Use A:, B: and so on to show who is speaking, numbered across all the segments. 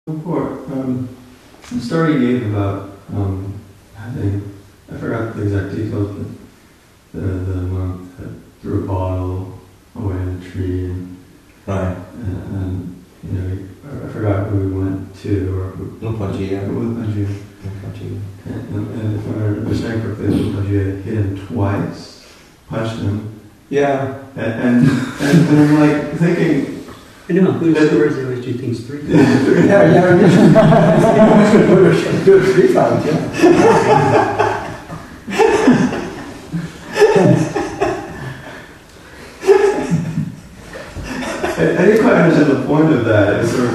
A: Before, the story you gave about, I forgot the exact details, but the monk that threw a bottle away in the tree,
B: Right.
A: and you know, I forgot who he went to, or who.
B: Lumpajia.
A: And if I understand correctly, Lumpajia hit him twice, punched him.
B: Yeah.
A: And I'm like thinking.
C: I know, Buddhist stories, they always do things three times.
B: Yeah. Do it 3 times, yeah.
A: I didn't quite understand the point of that. It's sort of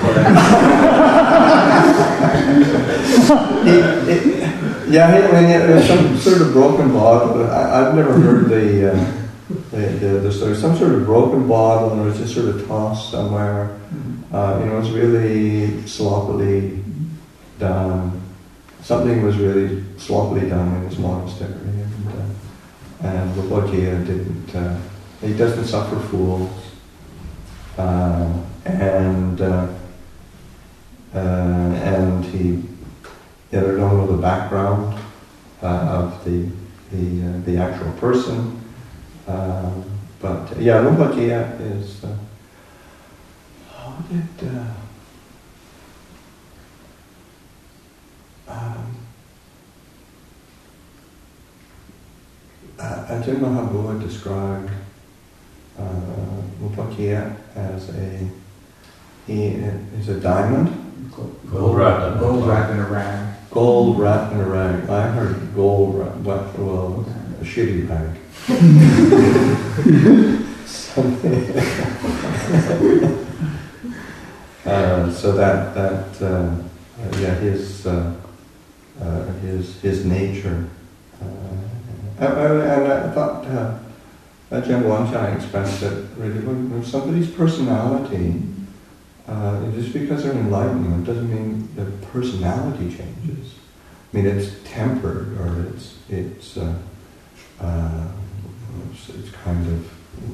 A: like
B: it was some sort of broken bottle. I've never heard the story. Some sort of broken bottle, and it was just sort of tossed somewhere. It was really sloppily done. Something was really sloppily done in his monastery, and Lumpajia didn't. He doesn't suffer fools. And he, I don't know the background of the actual person, but yeah, Lumpajia is. How did Ajahn Mahabua described Lumpajia as he is a diamond.
D: Gold wrapped in a rag.
B: Gold wrapped in a rag. I heard gold wrapped, well, a shitty rag. Something. So his nature. And I thought Ajahn Wanchai expressed it really well. When somebody's personality, just because they're enlightened, it doesn't mean their personality changes. I mean, it's tempered, or it's kind of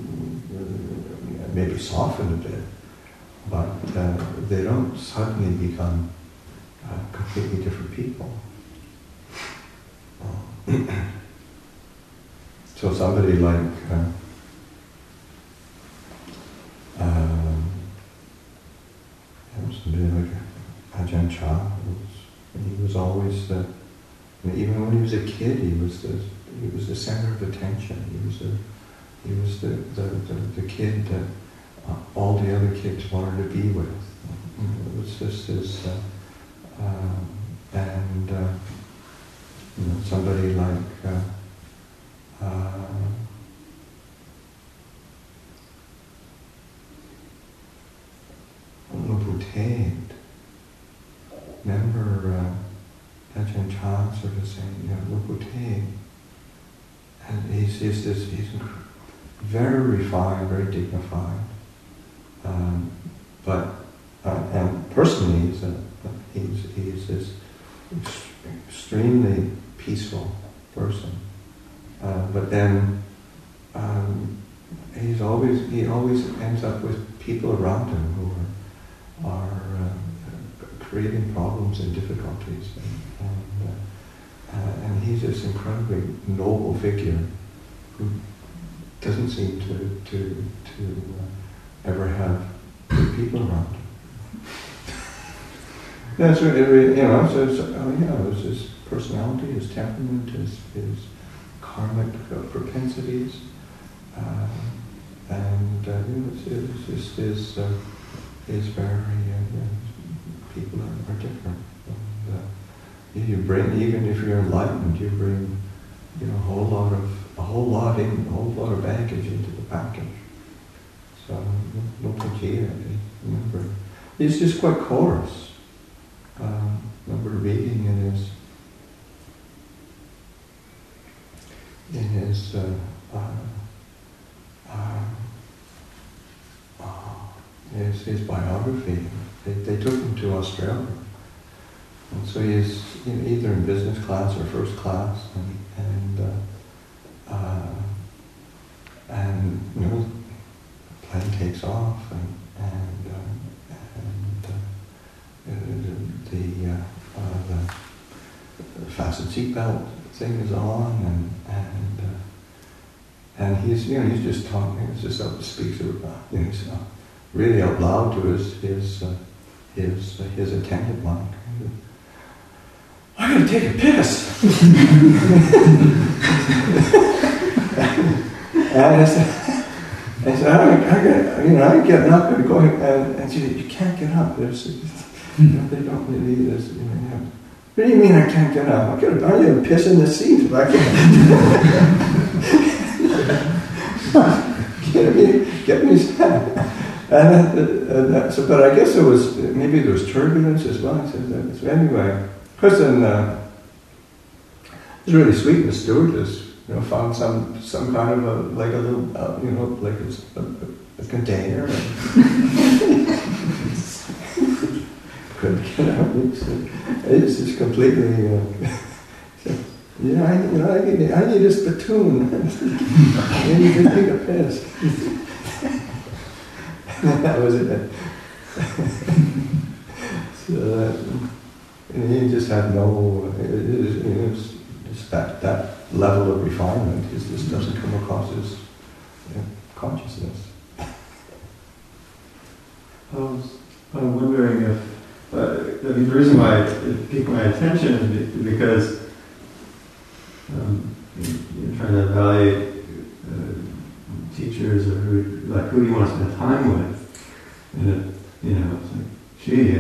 B: maybe softened a bit, but they don't suddenly become completely different people. So somebody like Ajahn Chah, he was always even when he was a kid, he was the center of attention. He was the kid that all the other kids wanted to be with. It was just his, somebody like Lumpur. Remember Ajahn Chah sort of saying, Lumpur, and he's very refined, very dignified, but and personally he's this extremely peaceful person, but then he always ends up with people around him who are creating problems and difficulties, and he's this incredibly noble figure who doesn't seem to ever have good people around him. That's it was his personality, his temperament, his karmic propensities, it's just is very. People are different. And, you bring, even if you're enlightened, you bring, a whole lot of baggage into the package. So, Lumpajia, remember, he's just quite coarse. Remember reading in his biography. They took him to Australia, and so he's either in business class or first class, and the plane takes off, and the fastened seatbelt thing is on, and he's just talking. He's just up speaks he's really out loud to his attendant, Mike. I'm gonna take a piss. And I said, I'm getting up and going, and she said, you can't get up. They don't really this. What do you mean I can't get up? I'm gonna piss in the seat if I can't. Get me. But I guess maybe there was turbulence as well. I said, so anyway, Kristen was really sweet. The stewardess, found some kind of a little, like a container. Couldn't get out. It's just completely. I need a spittoon. I need to take a piss. That was it. And he just had no. It's just that level of refinement. It just doesn't come across as consciousness.
A: I was wondering if the reason why it piqued my attention is because you're trying to evaluate teachers or who you want to spend time with, and it's like, gee,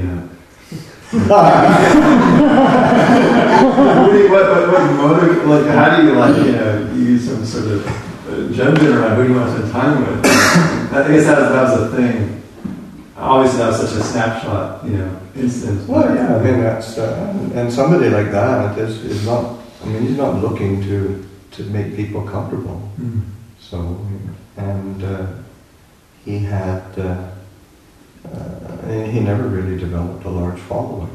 A: what motive? Like, how do you use some sort of judgment around who you want to spend time with? I guess that was the thing. Obviously, that was such a snapshot, instance.
B: Well, yeah, I mean that's and somebody like that is not. I mean, he's not looking to make people comfortable.
A: Mm-hmm.
B: So, and he had he never really developed a large following.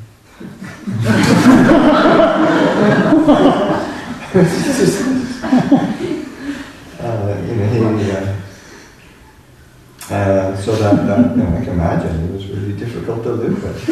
B: So that I can imagine it was really difficult to live with.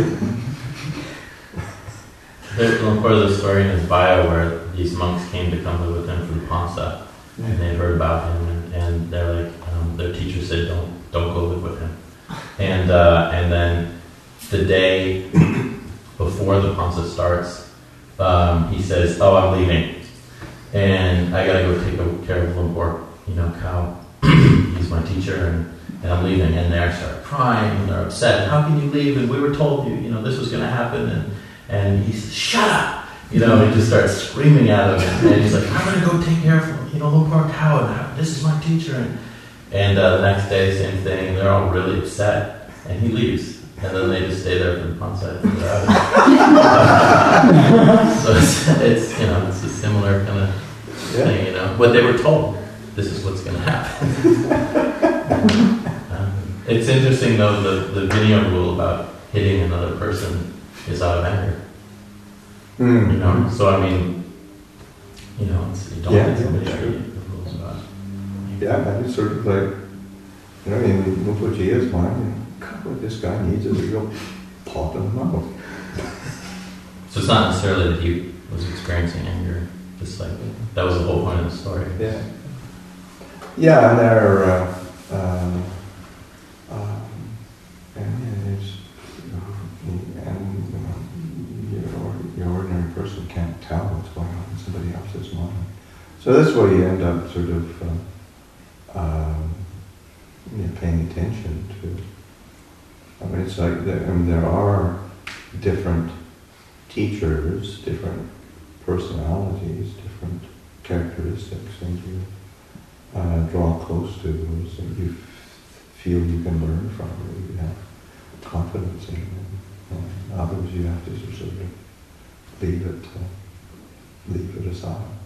E: There's one part of the story in his bio where these monks came to come live with him from Ponsa, and they heard about him, and they're like, their teacher said, don't go live with him. And then the day before the Ponsa starts, he says, "Oh, I'm leaving, and I gotta go take care of Lumpur, cow. He's my teacher, and I'm leaving." And they start crying, and they're upset. "How can you leave? And we were told you, this was going to happen." And he says, "Shut up!" He just starts screaming at him, and he's like, "I'm going to go take care of Lumpur cow, and this is my teacher." And the next day, same thing. They're all really upset, and he leaves. And then they just stay there for the Ponsa. So it's it's a similar kind of thing, But they were told, this is what's going to happen. It's interesting, though, the Vinaya rule about hitting another person is out of anger.
B: Mm.
E: So I mean, you don't hit somebody. The rules about.
B: Yeah, it's sort of like, in Rinpoche's mind, God, what this guy needs is a real pop in the mouth.
E: So it's not necessarily that he was experiencing anger, just like that was the whole point of the story.
B: Yeah. Yeah, and they're your ordinary person can't tell what's going on in somebody else's mind. So that's where you end up sort of paying attention to. I mean, it's like there are different teachers, different personalities, different characteristics, and you draw close to those that you feel you can learn from, or you have confidence in, and others you have to sort of leave it aside.